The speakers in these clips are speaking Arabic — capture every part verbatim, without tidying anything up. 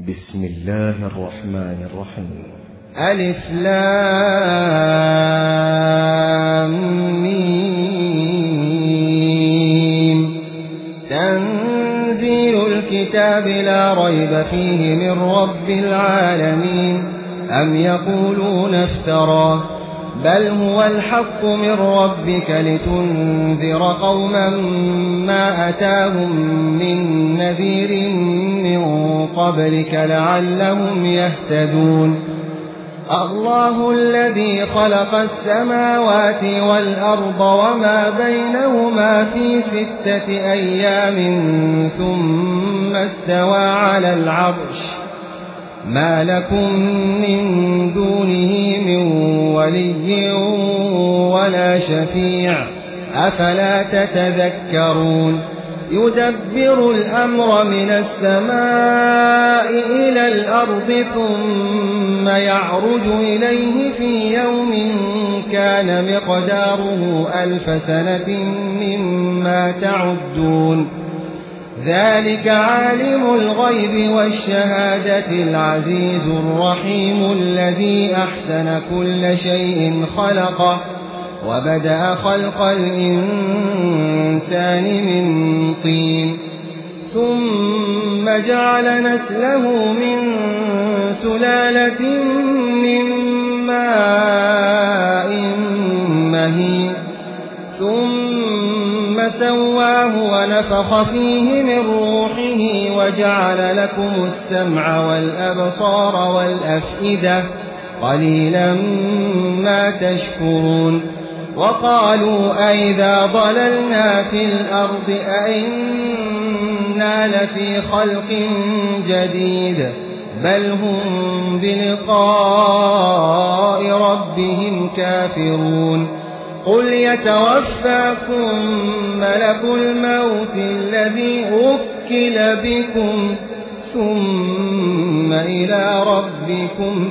بسم الله الرحمن الرحيم. ألف لام ميم. تنزيل الكتاب لا ريب فيه من رب العالمين. أم يقولون افتراه بل هو الحق من ربك لتنذر قوما ما أتاهم من نذير من قبلك لعلهم يهتدون. الله الذي خلق السماوات والأرض وما بينهما في ستة أيام ثم استوى على العرش ما لكم من دونه من ولي ولا شفيع أفلا تتذكرون. يدبر الأمر من السماء إلى الأرض ثم يعرج إليه في يوم كان مقداره ألف سنة مما تعدون. ذلك عالم الغيب والشهادة العزيز الرحيم الذي أحسن كل شيء خلقه وبدأ خلق الإنسان من طين ثم جعل نسله من سلالة من ماء مهين ثم سواه ونفخ فيه من روحه وجعل لكم السمع والأبصار والأفئدة قليلا ما تشكرون. وقالوا أئذا ضللنا في الأرض أئنا لفي خلق جديد بل هم بلقاء ربهم كافرون. قل يتوفاكم ملك الموت الذي وكل بكم ثم إلى ربكم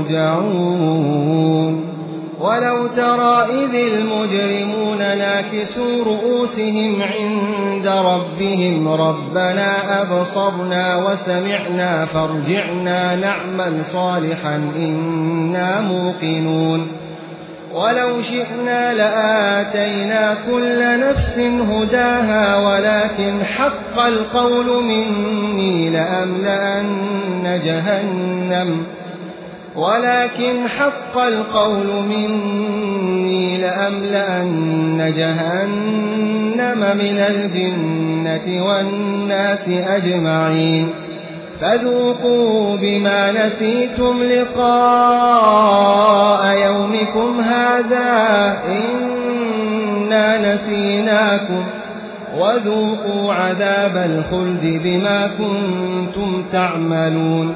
ترجعون. ولو ترى إذ المجرمون ناكسوا رؤوسهم عند ربهم ربنا أبصرنا وسمعنا فارجعنا نعمل صالحا إنا موقنون. ولو شئنا لآتينا كل نفس هداها ولكن حق القول مني لأملأن جهنم ولكن حق القول مني لأملأن جهنم من الجنة والناس أجمعين. فذوقوا بما نسيتم لقاء يومكم هذا إنا نسيناكم وذوقوا عذاب الخلد بما كنتم تعملون.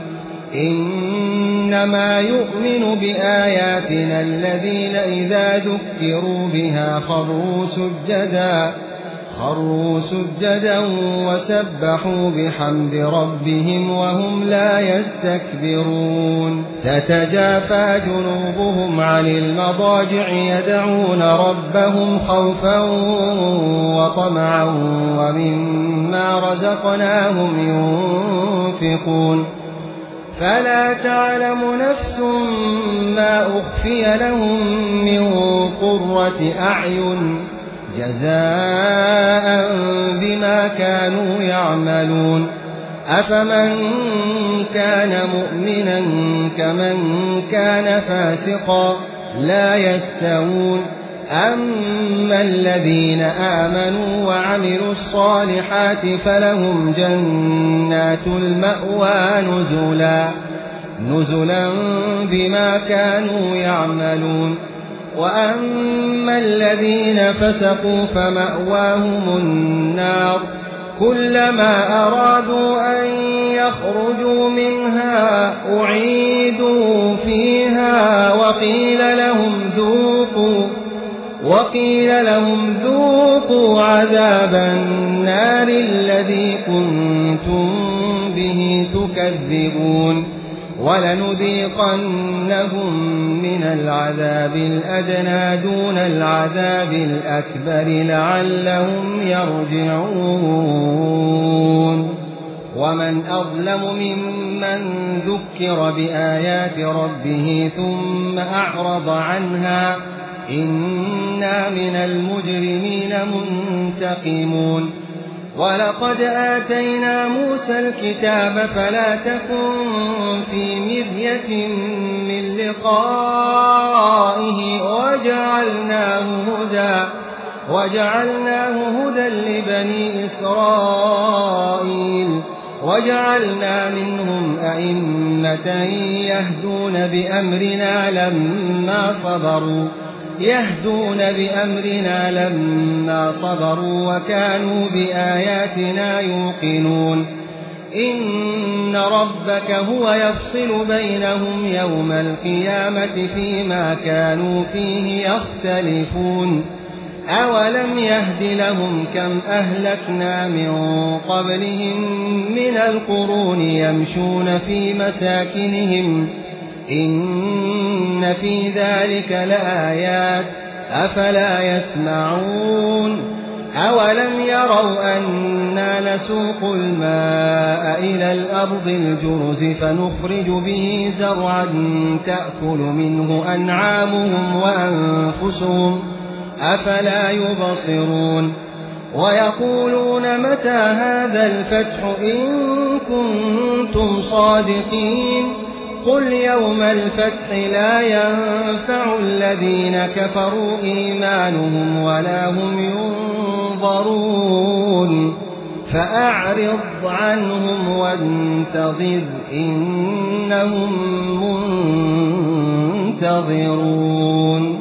إنما يؤمن بآياتنا الذين إذا ذكروا بها خروا سجدا خروا سجدا وسبحوا بحمد ربهم وهم لا يستكبرون. تتجافى جنوبهم عن المضاجع يدعون ربهم خوفا وطمعا ومما رزقناهم ينفقون. فلا تعلم نفس ما أخفي لهم من قرة أعين جزاء بما كانوا يعملون. أفمن كان مؤمنا كمن كان فاسقا لا يستوون. أما الذين آمنوا وعملوا الصالحات فلهم جنات المأوى نزلا نزلا بما كانوا يعملون. وأما الذين فسقوا فمأواهم النار كلما أرادوا أن يخرجوا منها أعيدوا فيها وقيل لهم ذوقوا وقيل لهم ذوقوا عذاب النار الذي كنتم به تكذبون. ولنذيقنهم من العذاب الأدنى دون العذاب الأكبر لعلهم يرجعون. ومن أظلم ممن ذكر بآيات ربه ثم أعرض عنها إنا من المجرمين منتقمون ولقد آتينا موسى الكتاب فلا تكن في مرية من لقائه وجعلناه هدى وجعلناه هدى لبني إسرائيل وجعلنا منهم أئمة يهدون بأمرنا لما صبروا يهدون بأمرنا لما صبروا وكانوا بآياتنا يوقنون إن ربك هو يفصل بينهم يوم القيامة فيما كانوا فيه يختلفون أولم يهد لهم كم أهلكنا من قبلهم من القرون يمشون في مساكنهم إن في ذلك لآيات أفلا يسمعون أولم يروا أنا نسوق الماء إلى الأرض الجرز فنخرج به زرعا تأكل منه أنعامهم وأنفسهم أفلا يبصرون ويقولون متى هذا الفتح إن كنتم صادقين قل يوم الفتح لا ينفع الذين كفروا إيمانهم ولا هم ينظرون فأعرض عنهم وانتظر إنهم منتظرون